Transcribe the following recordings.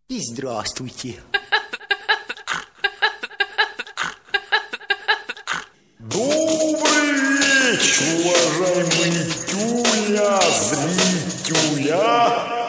И здравствуйте. Добрый вечер, уважаемые тюля, зрителя.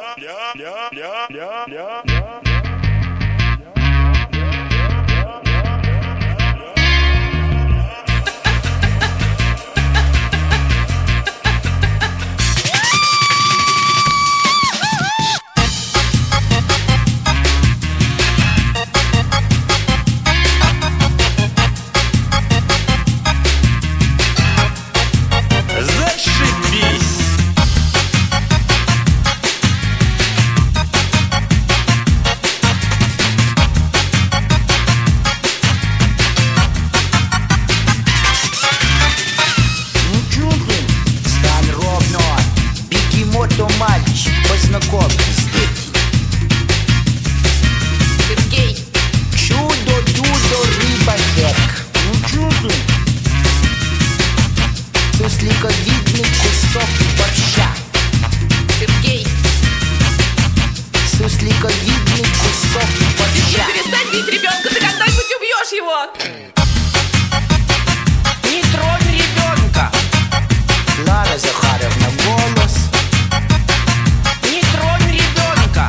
То мальчик, познакомьтесь, дети. Сергей. Чудо-дудо, рыба-хек. Ну чё ты? Сусликовидный кусок борща. Сергей. Сусликовидный кусок борща. Перестань бить ребенка, ты когда-нибудь убьешь его. Не тронь ребенка. Клара Захаровна, голос. Не тронь ребенка.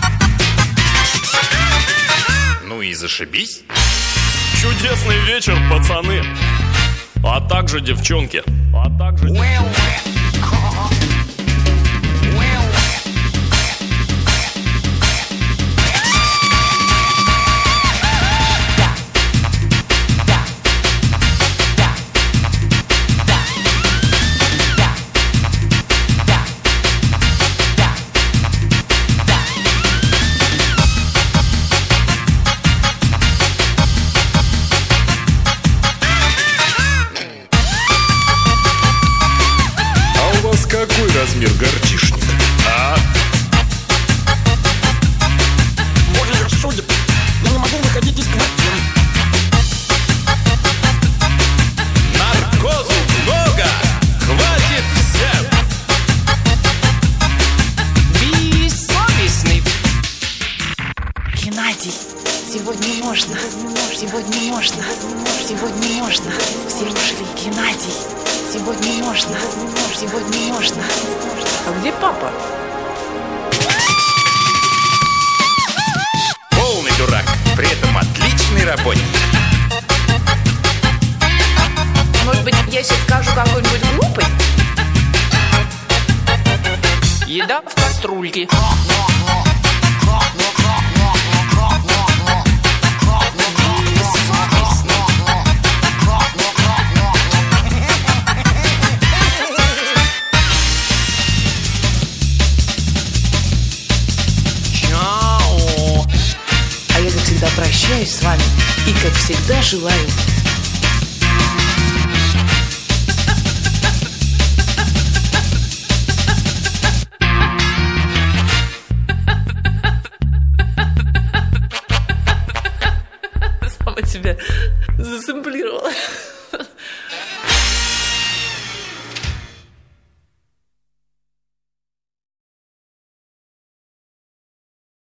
Ну и зашибись. Чудесный вечер, пацаны. А также девчонки. Какой размер горчишника? А? Боже, судеб, я не могу выходить из квартиры. Наркозу много! Хватит всем! Бессовестный. Геннадий, сегодня можно. Сегодня можно. Сегодня можно. Все ушли. Геннадий, сегодня можно. Сегодня можно. А где папа? Полный дурак, при этом отличный работник. Может быть, я сейчас скажу какую-нибудь глупость? Еда в кастрюльке. Прощаюсь с вами и, как всегда, желаю Сама тебя засэмплировала.